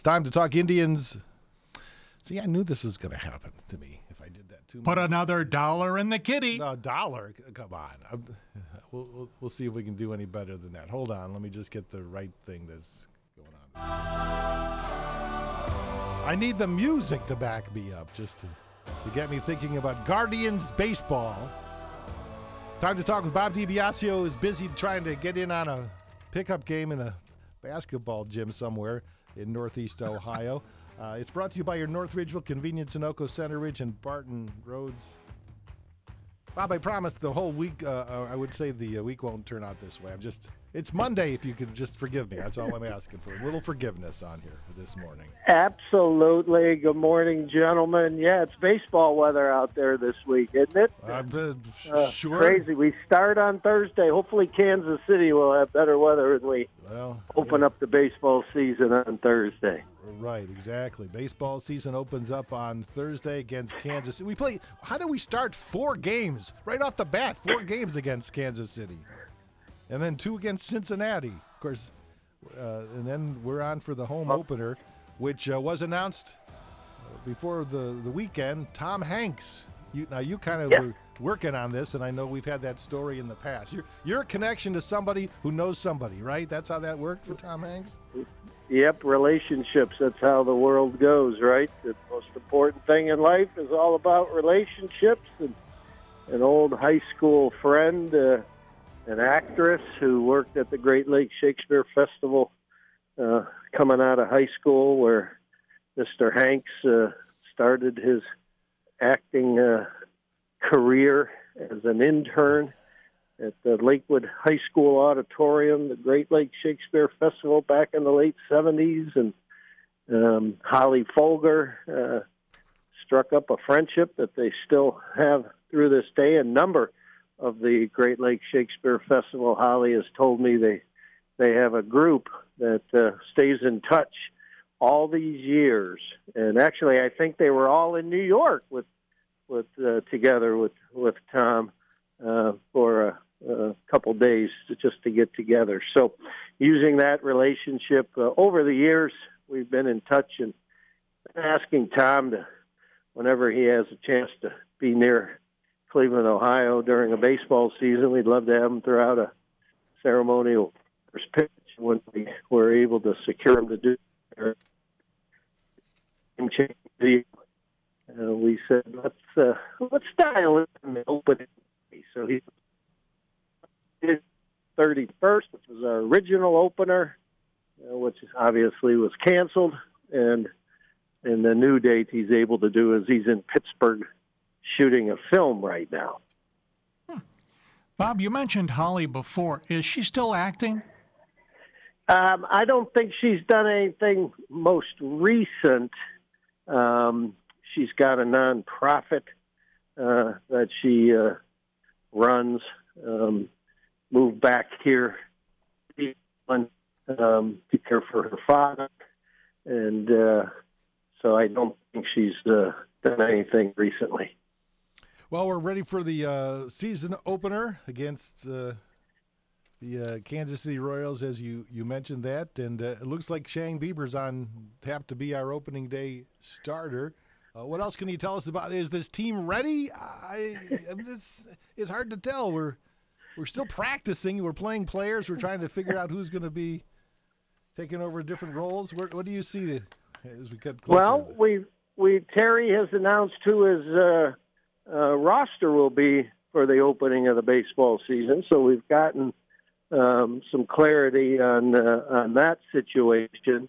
Time to talk Indians. See, I knew this was going to happen to me if I did that too much. Put another dollar in the kitty. No, $1? Come on. We'll see if we can do any better than that. Hold on. Let me just get the right thing that's going on. I need the music to back me up just to get me thinking about Guardians baseball. Time to talk with Bob DiBiasio, who's busy trying to get in on a pickup game in a basketball gym somewhere in Northeast Ohio. It's brought to you by your North Ridgeville Convenience, Sunoco, Center Ridge, and Barton Roads. Bob, I promised the whole week, I would say the week won't turn out this way. It's Monday, if you could just forgive me. That's all I'm asking for. A little forgiveness on here this morning. Absolutely. Good morning, gentlemen. Yeah, it's baseball weather out there this week, isn't it? Sure. Crazy. We start on Thursday. Hopefully Kansas City will have better weather when we open up the baseball season on Thursday. Right, exactly. Baseball season opens up on Thursday against Kansas City. How do we start 4 games right off the bat? 4 games against Kansas City. And then 2 against Cincinnati, of course. And then we're on for the home opener, which was announced before the weekend. Tom Hanks. You kind of were working on this, and I know we've had that story in the past. You're a connection to somebody who knows somebody, right? That's how that worked for Tom Hanks? Yep, relationships. That's how the world goes, right? The most important thing in life is all about relationships. And an old high school friend, an actress who worked at the Great Lakes Shakespeare Festival coming out of high school, where Mr. Hanks started his acting career as an intern at the Lakewood High School Auditorium, the Great Lakes Shakespeare Festival back in the late 70s. And Holly Folger struck up a friendship that they still have through this day. A number of the Great Lakes Shakespeare Festival, Holly has told me they have a group that stays in touch all these years. And actually, I think they were all in New York together with Tom for a couple days just to get together. So using that relationship over the years, we've been in touch and asking Tom to, whenever he has a chance to be near Cleveland, Ohio during a baseball season, we'd love to have him throughout a ceremonial first pitch when we were able to secure him to do their game change video. We said, let's dial in the opening. So he did 31st, which was our original opener, which obviously was canceled. And the new date he's able to do is he's in Pittsburgh shooting a film right now. Bob, you mentioned Holly before. Is she still acting? I don't think she's done anything most recent. She's got a nonprofit that she runs. Moved back here to care for her father. And so I don't think she's done anything recently. Well, we're ready for the season opener against the Kansas City Royals, as you mentioned that. And it looks like Shane Bieber's on tap to be our opening day starter. What else can you tell us about? Is this team ready? It's hard to tell. We're still practicing. We're playing players. We're trying to figure out who's going to be taking over different roles. What do you see as we get closer? Well, Terry has announced who his roster will be for the opening of the baseball season. So we've gotten some clarity on that situation.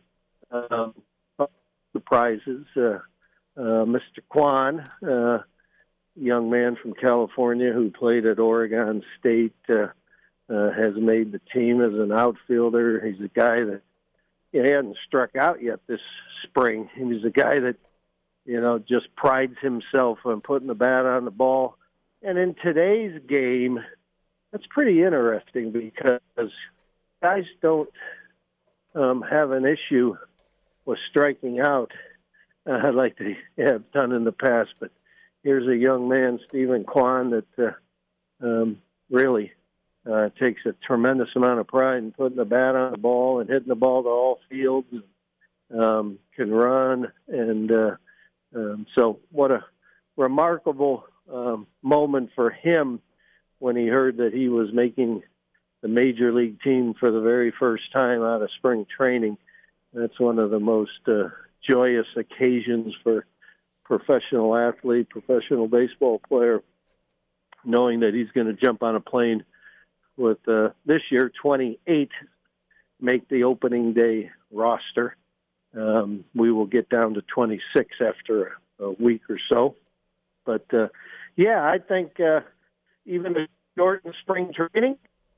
Surprises. Mr. Kwan, young man from California who played at Oregon State, has made the team as an outfielder. He's a guy that he hadn't struck out yet this spring. He's a guy that, just prides himself on putting the bat on the ball. And in today's game, that's pretty interesting because guys don't have an issue with striking out like they have done in the past. But here's a young man, Stephen Kwan, that really takes a tremendous amount of pride in putting the bat on the ball and hitting the ball to all fields. can run, and so what a remarkable moment for him when he heard that he was making the major league team for the very first time out of spring training. That's one of the most joyous occasions for professional athlete, professional baseball player, knowing that he's going to jump on a plane with this year 28 make the opening day roster. We will get down to 26 after a week or so. But, I think even the short in spring training,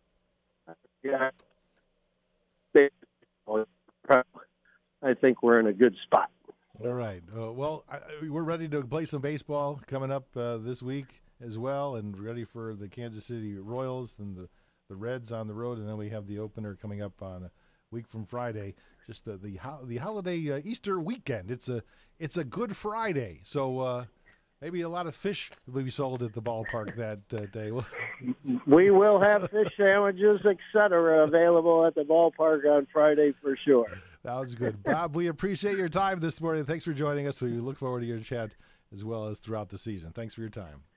I think we're in a good spot. All right. We're ready to play some baseball coming up this week as well, and ready for the Kansas City Royals and the Reds on the road, and then we have the opener coming up on a week from Friday. Just the holiday Easter weekend. It's a Good Friday, so maybe a lot of fish will be sold at the ballpark that day. We will have fish sandwiches, etc., available at the ballpark on Friday for sure. Sounds good. Bob, we appreciate your time this morning. Thanks for joining us. We look forward to your chat as well as throughout the season. Thanks for your time.